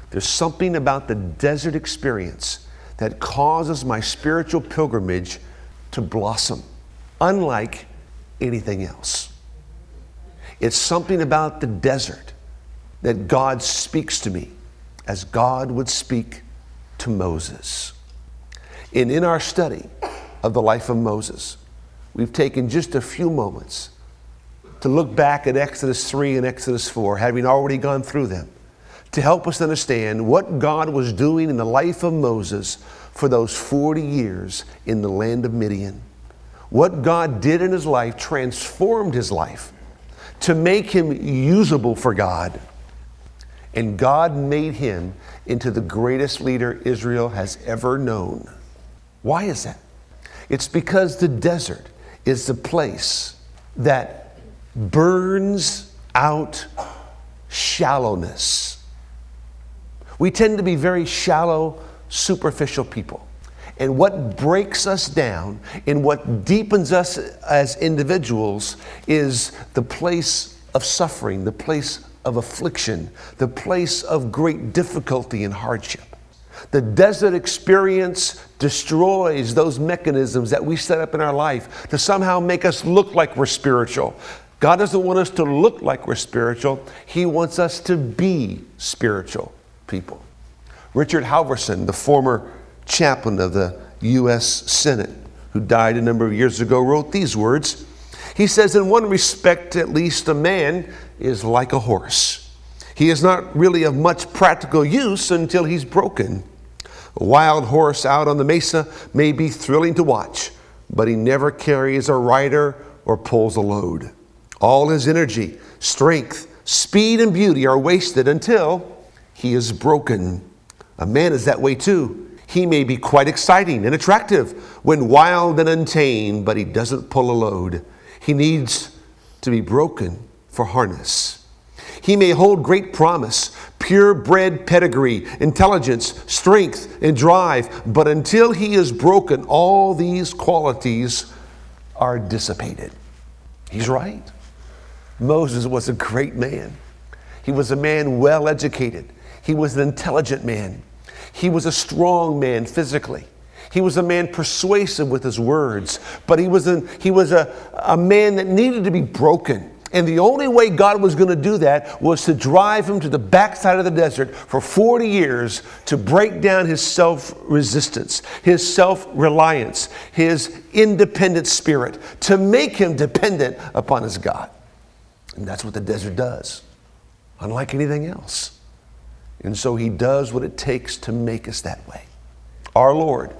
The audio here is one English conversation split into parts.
There's something about the desert experience that causes my spiritual pilgrimage to blossom, unlike anything else. It's something about the desert that God speaks to me as God would speak to Moses. And in our study of the life of Moses, we've taken just a few moments to look back at Exodus 3 and Exodus 4, having already gone through them, to help us understand what God was doing in the life of Moses for those 40 years in the land of Midian. What God did in his life transformed his life to make him usable for God. And God made him into the greatest leader Israel has ever known. Why is that? It's because the desert is the place that burns out shallowness. We tend to be very shallow, superficial people. And what breaks us down and what deepens us as individuals is the place of suffering, the place of affliction, the place of great difficulty and hardship. The desert experience destroys those mechanisms that we set up in our life to somehow make us look like we're spiritual. God doesn't want us to look like we're spiritual. He wants us to be spiritual people. Richard Halverson, the former chaplain of the U.S. Senate, who died a number of years ago, wrote these words. He says, in one respect, at least, a man is like a horse. He is not really of much practical use until he's broken. A wild horse out on the mesa may be thrilling to watch, but he never carries a rider or pulls a load. All his energy, strength, speed, and beauty are wasted until he is broken. A man is that way too. He may be quite exciting and attractive when wild and untamed, but he doesn't pull a load. He needs to be broken for harness. He may hold great promise, purebred pedigree, intelligence, strength, and drive, but until he is broken, all these qualities are dissipated. He's right. Moses was a great man. He was a man well educated. He was an intelligent man. He was a strong man physically. He was a man persuasive with his words, but he was a man that needed to be broken. And the only way God was going to do that was to drive him to the backside of the desert for 40 years to break down his self-resistance, his self-reliance, his independent spirit, to make him dependent upon his God. And that's what the desert does, unlike anything else. And so he does what it takes to make us that way. Our Lord,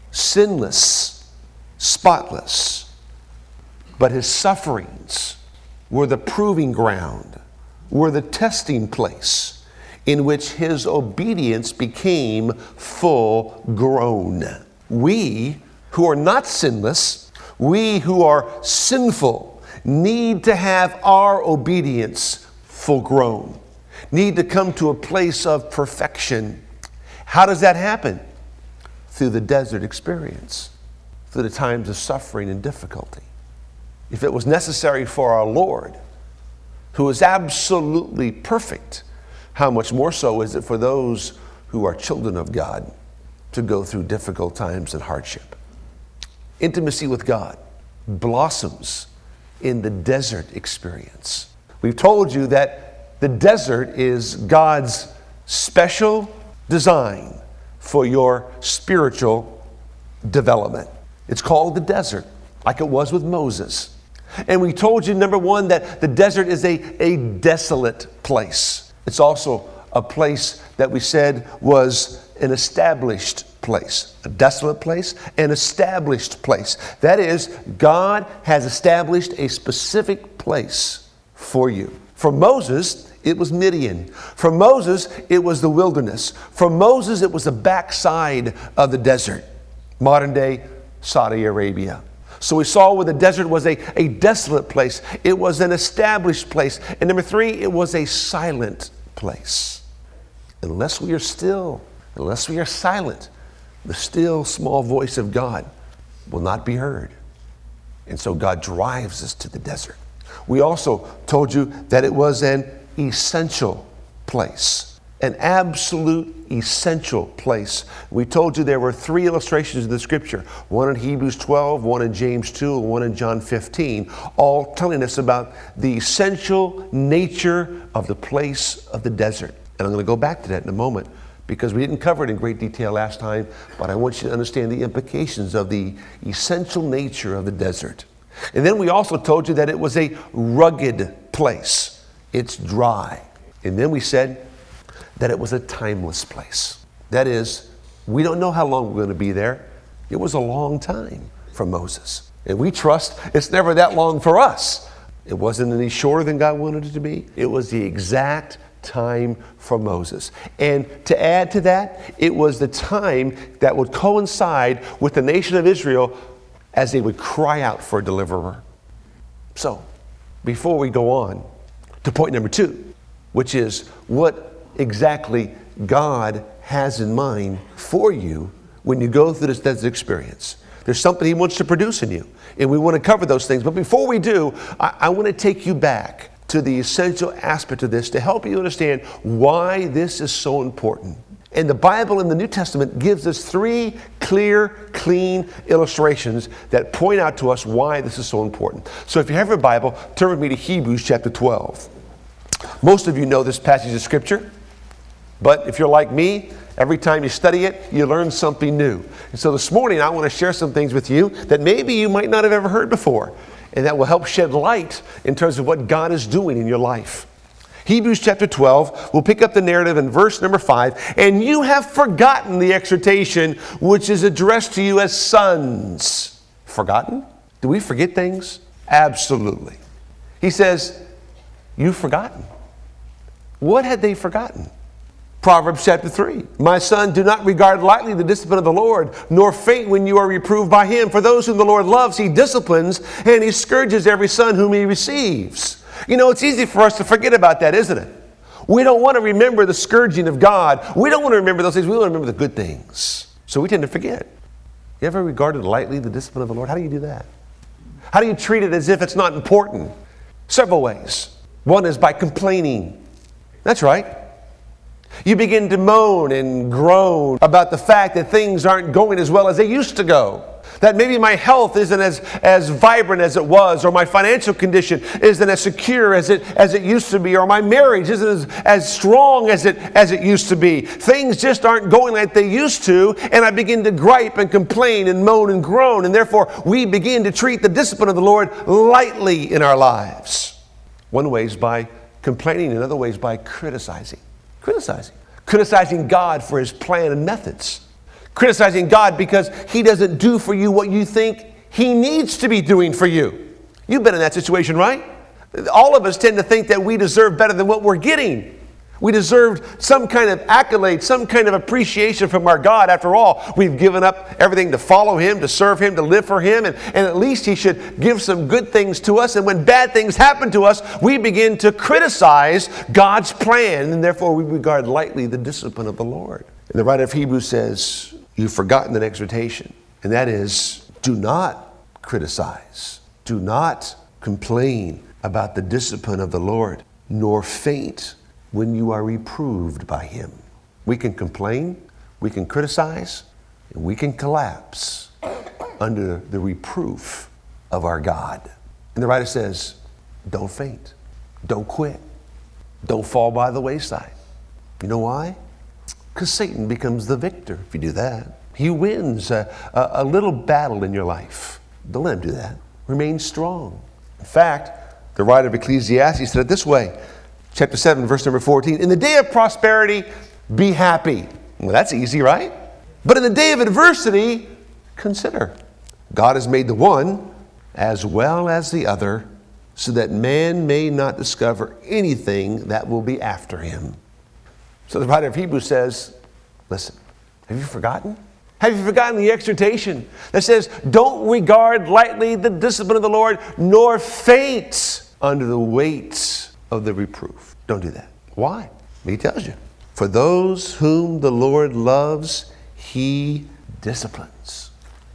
sinless, spotless, but his sufferings were the proving ground, were the testing place in which his obedience became full grown. We who are not sinless, we who are sinful, need to have our obedience full grown, need to come to a place of perfection. How does that happen? Through the desert experience, through the times of suffering and difficulty. If it was necessary for our Lord, who is absolutely perfect, how much more so is it for those who are children of God to go through difficult times and hardship? Intimacy with God blossoms in the desert experience. We've told you that the desert is God's special design for your spiritual development. It's called the desert, like it was with Moses. And we told you, number one, that the desert is a desolate place. It's also a place that we said was an established place. A desolate place, an established place. That is, God has established a specific place for you. For Moses, it was Midian. For Moses, it was the wilderness. For Moses, it was the backside of the desert, modern day Saudi Arabia. So we saw where the desert was a desolate place. It was an established place. And number three, it was a silent place. Unless we are still, unless we are silent, the still small voice of God will not be heard. And so God drives us to the desert. We also told you that it was an essential place. an absolute essential place. We told you there were 3 illustrations in the scripture, one in Hebrews 12, one in James 2, and one in John 15, all telling us about the essential nature of the place of the desert. And I'm going to go back to that in a moment because we didn't cover it in great detail last time, but I want you to understand the implications of the essential nature of the desert. And then we also told you that it was a rugged place. It's dry. And then we said that it was a timeless place. That is, we don't know how long we're going to be there. It was a long time for Moses. And we trust it's never that long for us. It wasn't any shorter than God wanted it to be. It was the exact time for Moses. And to add to that, it was the time that would coincide with the nation of Israel as they would cry out for a deliverer. So, before we go on to point number 2, which is what exactly God has in mind for you when you go through this desert experience. There's something He wants to produce in you, and we want to cover those things. But before we do, I want to take you back to the essential aspect of this to help you understand why this is so important. And the Bible in the New Testament gives us 3 clear, clean illustrations that point out to us why this is so important. So if you have your Bible, turn with me to Hebrews chapter 12. Most of you know this passage of Scripture, but if you're like me, every time you study it, you learn something new. And so this morning, I want to share some things with you that maybe you might not have ever heard before, and that will help shed light in terms of what God is doing in your life. Hebrews chapter 12, we'll pick up the narrative in verse number 5. And you have forgotten the exhortation which is addressed to you as sons. Forgotten? Do we forget things? Absolutely. He says, you've forgotten. What had they forgotten? Proverbs chapter 3. My son, do not regard lightly the discipline of the Lord, nor faint when you are reproved by Him. For those whom the Lord loves, He disciplines, and He scourges every son whom He receives. You know, it's easy for us to forget about that, isn't it? We don't want to remember the scourging of God. We don't want to remember those things. We want to remember the good things. So we tend to forget. You ever regarded lightly the discipline of the Lord? How do you do that? How do you treat it as if it's not important? Several ways. One is by complaining. That's right. You begin to moan and groan about the fact that things aren't going as well as they used to go. That maybe my health isn't as vibrant as it was, or my financial condition isn't as secure as it used to be, or my marriage isn't as strong as it used to be. Things just aren't going like they used to, and I begin to gripe and complain and moan and groan, and therefore we begin to treat the discipline of the Lord lightly in our lives. One way is by complaining, another way is by criticizing. Criticizing God for His plan and methods. Criticizing God because He doesn't do for you what you think He needs to be doing for you. You've been in that situation, right? All of us tend to think that we deserve better than what we're getting. We deserve some kind of accolade, some kind of appreciation from our God. After all, we've given up everything to follow Him, to serve Him, to live for Him, and at least He should give some good things to us. And when bad things happen to us, we begin to criticize God's plan, and therefore we regard lightly the discipline of the Lord. And the writer of Hebrews says, you've forgotten an exhortation, and that is, do not criticize, do not complain about the discipline of the Lord, nor faint when you are reproved by Him. We can complain, we can criticize, and we can collapse under the reproof of our God. And the writer says, don't faint, don't quit, don't fall by the wayside. You know why? Because Satan becomes the victor if you do that. He wins a little battle in your life. Don't let him do that. Remain strong. In fact, the writer of Ecclesiastes said it this way, chapter 7, verse number 14, in the day of prosperity, be happy. Well, that's easy, right? But in the day of adversity, consider. God has made the one as well as the other, so that man may not discover anything that will be after him. So the writer of Hebrews says, listen, have you forgotten? Have you forgotten the exhortation that says, don't regard lightly the discipline of the Lord, nor faint under the weight of the reproof. Don't do that. Why? He tells you. For those whom the Lord loves, He disciplines.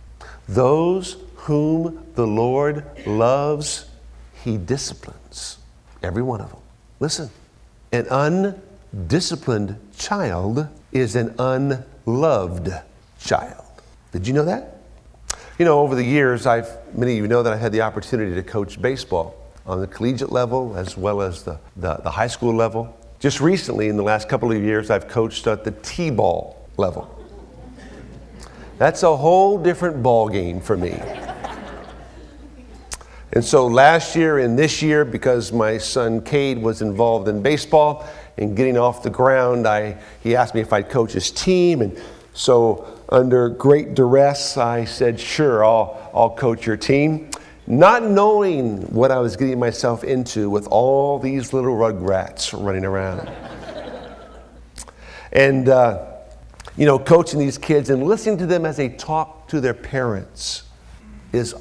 Those whom the Lord loves, He disciplines. Every one of them. Listen, an disciplined child is an unloved child. Did you know that? You know, over the years, many of you know that I had the opportunity to coach baseball on the collegiate level as well as the high school level. Just recently, in the last couple of years, I've coached at the T-ball level. That's a whole different ball game for me. And so last year and this year, because my son Cade was involved in baseball and getting off the ground, he asked me if I'd coach his team. And so under great duress, I said, sure, I'll coach your team. Not knowing what I was getting myself into with all these little rugrats running around. And, coaching these kids and listening to them as they talk to their parents is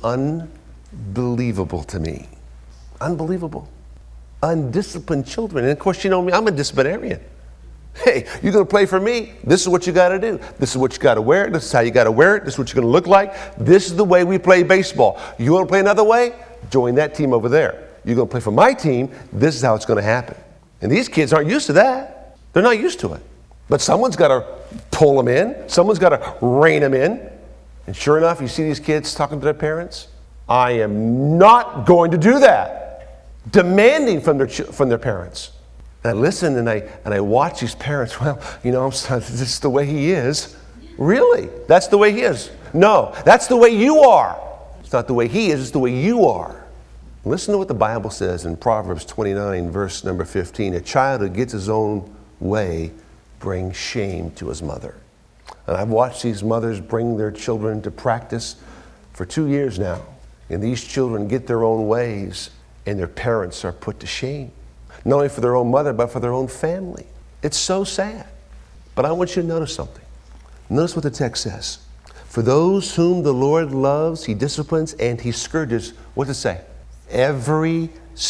unbelievable to me. Unbelievable. Undisciplined children. And of course, you know me, I'm a disciplinarian. Hey, you're going to play for me? This is what you got to do. This is what you got to wear. This is how you got to wear it. This is what you're going to look like. This is the way we play baseball. You want to play another way? Join that team over there. You're going to play for my team. This is how it's going to happen. And these kids aren't used to that. They're not used to it. But someone's got to pull them in. Someone's got to rein them in. And sure enough, you see these kids talking to their parents. I am not going to do that. Demanding from their parents. And I listen and I watch these parents. Well, this is the way he is. Really? That's the way he is? No, that's the way you are. It's not the way he is, it's the way you are. Listen to what the Bible says in Proverbs 29, verse number 15. A child who gets his own way brings shame to his mother. And I've watched these mothers bring their children to practice for 2 years now. And these children get their own ways, and their parents are put to shame. Not only for their own mother, but for their own family. It's so sad. But I want you to notice something. Notice what the text says. For those whom the Lord loves, he disciplines and he scourges. What does it say? Every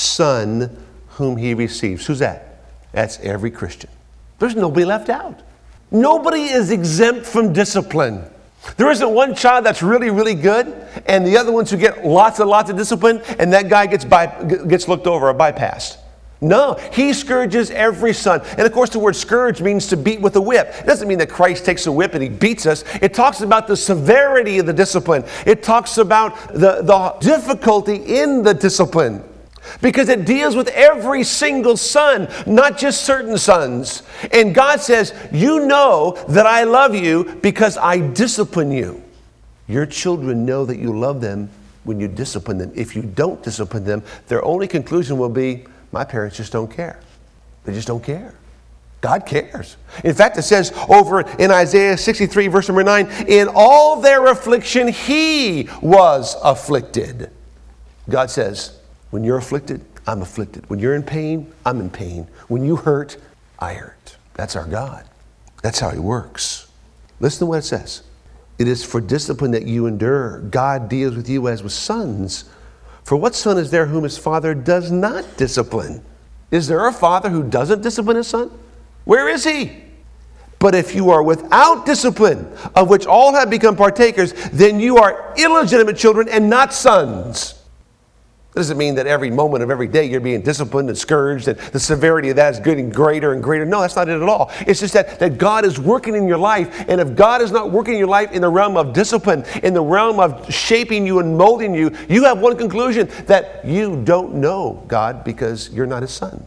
son whom he receives. Who's that? That's every Christian. There's nobody left out. Nobody is exempt from discipline. There isn't one child that's really, really good, and the other ones who get lots and lots of discipline, and that guy gets looked over or bypassed. No, he scourges every son. And of course, the word scourge means to beat with a whip. It doesn't mean that Christ takes a whip and he beats us. It talks about the severity of the discipline. It talks about the difficulty in the discipline. Because it deals with every single son, not just certain sons. And God says, you know that I love you because I discipline you. Your children know that you love them when you discipline them. If you don't discipline them, their only conclusion will be, my parents just don't care. They just don't care. God cares. In fact, it says over in Isaiah 63, verse number 9, in all their affliction, he was afflicted. God says, when you're afflicted, I'm afflicted. When you're in pain, I'm in pain. When you hurt, I hurt. That's our God. That's how he works. Listen to what it says. It is for discipline that you endure. God deals with you as with sons. For what son is there whom his father does not discipline? Is there a father who doesn't discipline his son? Where is he? But if you are without discipline, of which all have become partakers, then you are illegitimate children and not sons. That doesn't mean that every moment of every day you're being disciplined and scourged and the severity of that is getting greater and greater. No, that's not it at all. It's just that God is working in your life. And if God is not working in your life in the realm of discipline, in the realm of shaping you and molding you, you have one conclusion, that you don't know God because you're not his son.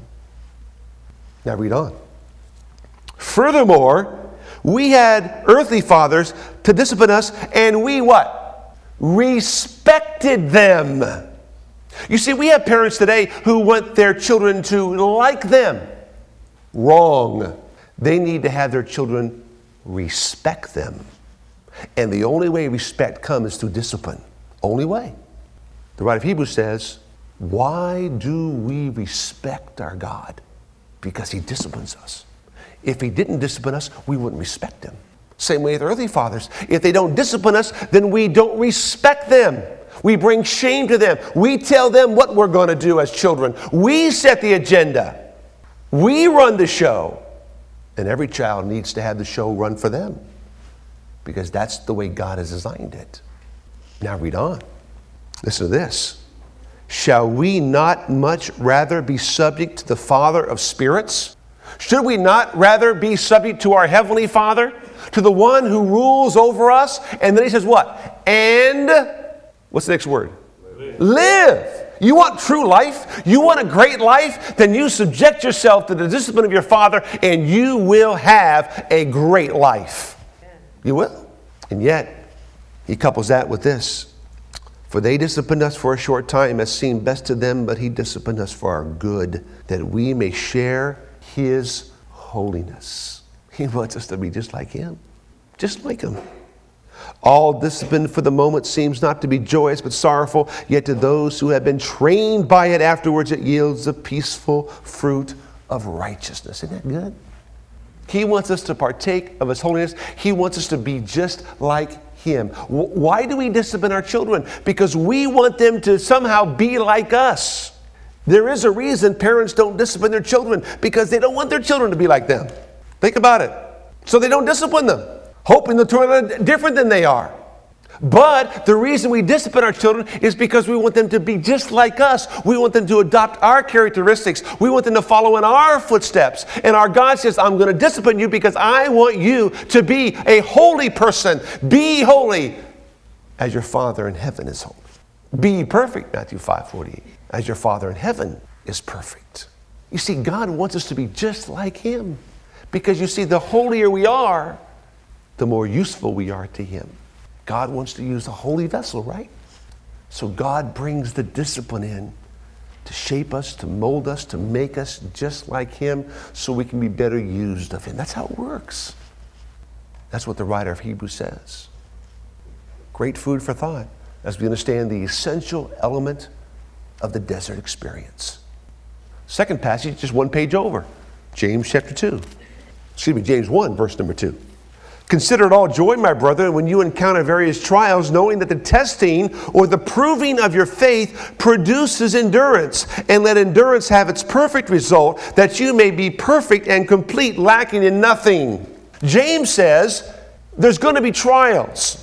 Now read on. Furthermore, we had earthly fathers to discipline us, and we what? Respected them. You see, we have parents today who want their children to like them. Wrong. They need to have their children respect them. And the only way respect comes is through discipline. Only way. The writer of Hebrews says, why do we respect our God? Because he disciplines us. If he didn't discipline us, we wouldn't respect him. Same way with earthly fathers. If they don't discipline us, then we don't respect them. We bring shame to them. We tell them what we're going to do as children. We set the agenda. We run the show. And every child needs to have the show run for them. Because that's the way God has designed it. Now read on. Listen to this. Shall we not much rather be subject to the Father of spirits, Should we not rather be subject to our Heavenly Father, to the one who rules over us? And then he says what? And, what's the next word? Live. You want true life? You want a great life? Then you subject yourself to the discipline of your Father and you will have a great life. You will. And yet, he couples that with this. For they disciplined us for a short time as seemed best to them, but he disciplined us for our good, that we may share his holiness. He wants us to be just like him. Just like him. All discipline for the moment seems not to be joyous but sorrowful, yet to those who have been trained by it afterwards it yields the peaceful fruit of righteousness. Isn't that good? He wants us to partake of his holiness. He wants us to be just like him. Why do we discipline our children? Because we want them to somehow be like us. There is a reason parents don't discipline their children, because they don't want their children to be like them. Think about it. So they don't discipline them, hoping they'll turn out different than they are. But the reason we discipline our children is because we want them to be just like us. We want them to adopt our characteristics. We want them to follow in our footsteps. And our God says, I'm going to discipline you because I want you to be a holy person. Be holy as your Father in heaven is holy. Be perfect, Matthew 5:48, as your Father in heaven is perfect. You see, God wants us to be just like him. Because you see, the holier we are, the more useful we are to him. God wants to use a holy vessel, right? So God brings the discipline in to shape us, to mold us, to make us just like him so we can be better used of him. That's how it works. That's what the writer of Hebrews says. Great food for thought as we understand the essential element of the desert experience. Second passage, just one page over. James chapter 2. James 1, verse number 2. Consider it all joy, my brother, when you encounter various trials, knowing that the testing or the proving of your faith produces endurance. And let endurance have its perfect result, that you may be perfect and complete, lacking in nothing. James says there's going to be trials.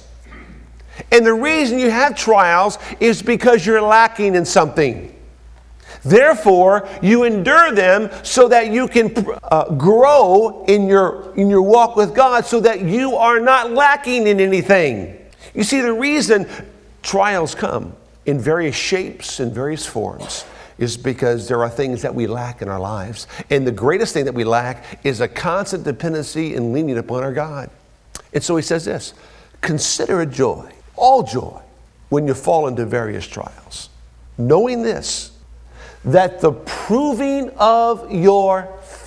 And the reason you have trials is because you're lacking in something. Therefore, you endure them so that you can grow in your walk with God, so that you are not lacking in anything. You see, the reason trials come in various shapes and various forms is because there are things that we lack in our lives. And the greatest thing that we lack is a constant dependency and leaning upon our God. And so he says this, consider it joy, all joy, when you fall into various trials, knowing this, that the proving of your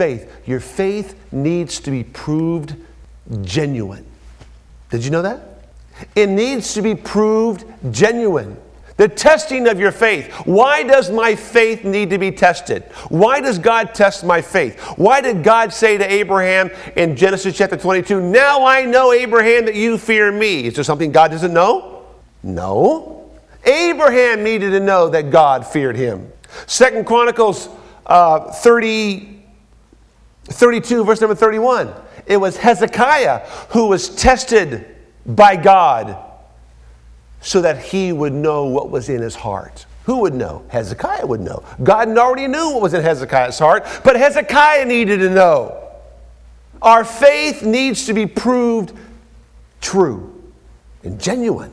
faith needs to be proved genuine. Did you know that? It needs to be proved genuine. The testing of your faith. Why does my faith need to be tested? Why does God test my faith? Why did God say to Abraham in Genesis chapter 22, now I know, Abraham, that you fear me? Is there something God doesn't know? No. Abraham needed to know that God feared him. 2 Chronicles 32, verse number 31. It was Hezekiah who was tested by God so that he would know what was in his heart. Who would know? Hezekiah would know. God already knew what was in Hezekiah's heart, but Hezekiah needed to know. Our faith needs to be proved true and genuine.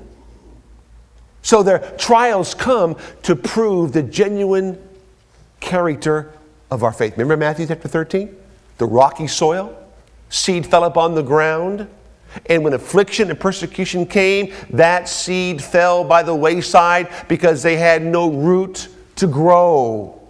So their trials come to prove the genuine character of our faith. Remember Matthew chapter 13? The rocky soil, seed fell upon the ground, and when affliction and persecution came, that seed fell by the wayside because they had no root to grow.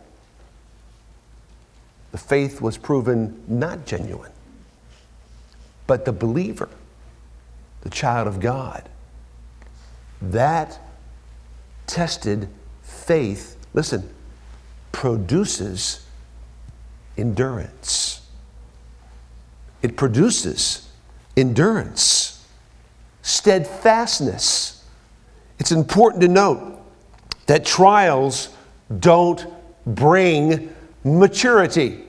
The faith was proven not genuine. But the believer, the child of God, that tested faith, listen, produces endurance. It produces endurance, steadfastness. It's important to note that trials don't bring maturity.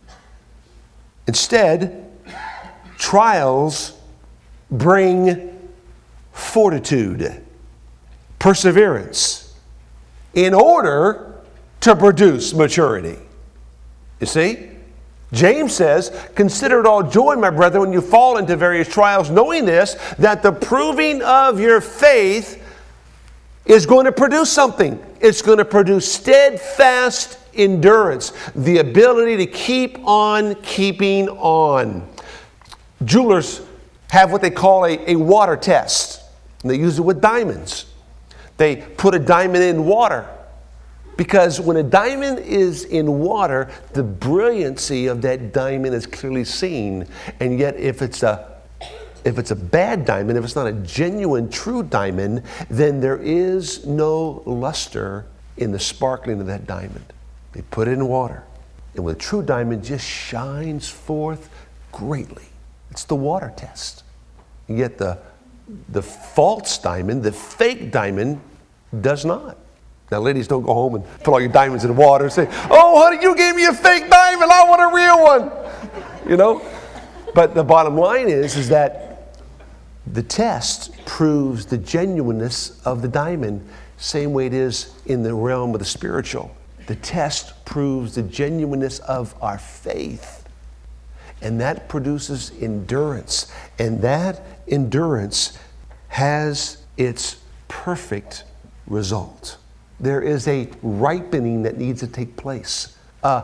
Instead, trials bring fortitude, perseverance, in order to produce maturity. You see? James says, consider it all joy, my brethren, when you fall into various trials, knowing this, that the proving of your faith is going to produce something. It's going to produce steadfast endurance, the ability to keep on keeping on. Jewelers have what they call a water test, and they use it with diamonds. They put a diamond in water, because when a diamond is in water, the brilliancy of that diamond is clearly seen. And yet if it's a bad diamond, if it's not a genuine, true diamond, then there is no luster in the sparkling of that diamond. They put it in water, and with a true diamond, just shines forth greatly. It's the water test. And yet the false diamond, the fake diamond, does not. Now, ladies, don't go home and put all your diamonds in the water and say, oh, honey, you gave me a fake diamond. I want a real one. You know? But the bottom line is that the test proves the genuineness of the diamond, same way it is in the realm of the spiritual. The test proves the genuineness of our faith. And that produces endurance. And that endurance has its perfect result. There is a ripening that needs to take place,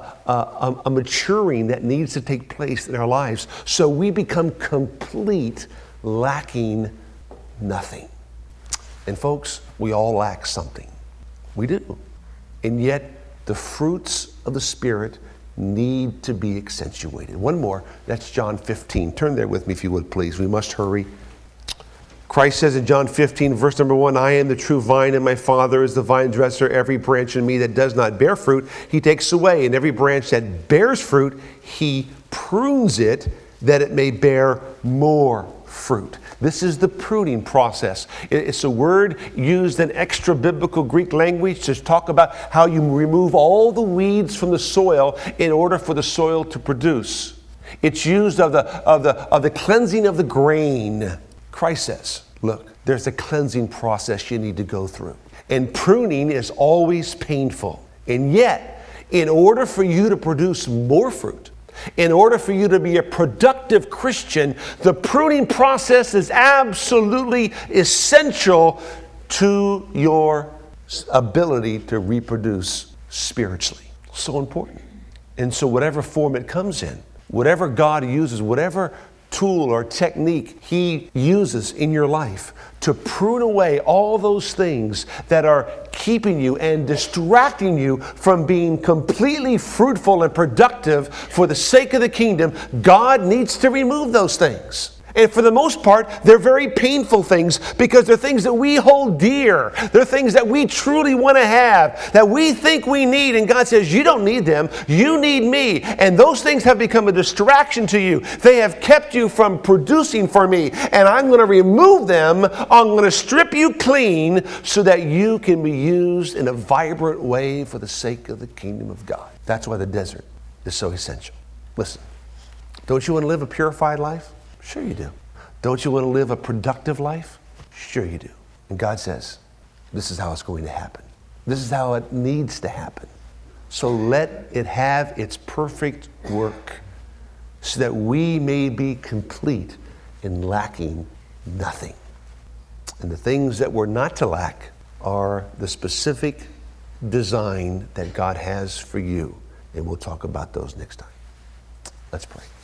a maturing that needs to take place in our lives, so we become complete, lacking nothing. And folks, we all lack something. We do. And yet, the fruits of the Spirit need to be accentuated. One more, that's John 15. Turn there with me if you would, please. We must hurry. Christ says in John 15, verse number 1, I am the true vine, and my Father is the vine dresser. Every branch in me that does not bear fruit, he takes away. And every branch that bears fruit, he prunes it, that it may bear more fruit. This is the pruning process. It's a word used in extra biblical Greek language to talk about how you remove all the weeds from the soil in order for the soil to produce. It's used of the cleansing of the grain. Christ says, look, there's a cleansing process you need to go through. And pruning is always painful. And yet, in order for you to produce more fruit, in order for you to be a productive Christian, the pruning process is absolutely essential to your ability to reproduce spiritually. So important. And so whatever form it comes in, whatever God uses, whatever tool or technique he uses in your life to prune away all those things that are keeping you and distracting you from being completely fruitful and productive for the sake of the kingdom, God needs to remove those things. And for the most part, they're very painful things, because they're things that we hold dear. They're things that we truly want to have, that we think we need. And God says, you don't need them. You need me. And those things have become a distraction to you. They have kept you from producing for me. And I'm going to remove them. I'm going to strip you clean so that you can be used in a vibrant way for the sake of the kingdom of God. That's why the desert is so essential. Listen, don't you want to live a purified life? Sure you do. Don't you want to live a productive life? Sure you do. And God says, this is how it's going to happen. This is how it needs to happen. So let it have its perfect work, so that we may be complete in lacking nothing. And the things that we're not to lack are the specific design that God has for you. And we'll talk about those next time. Let's pray.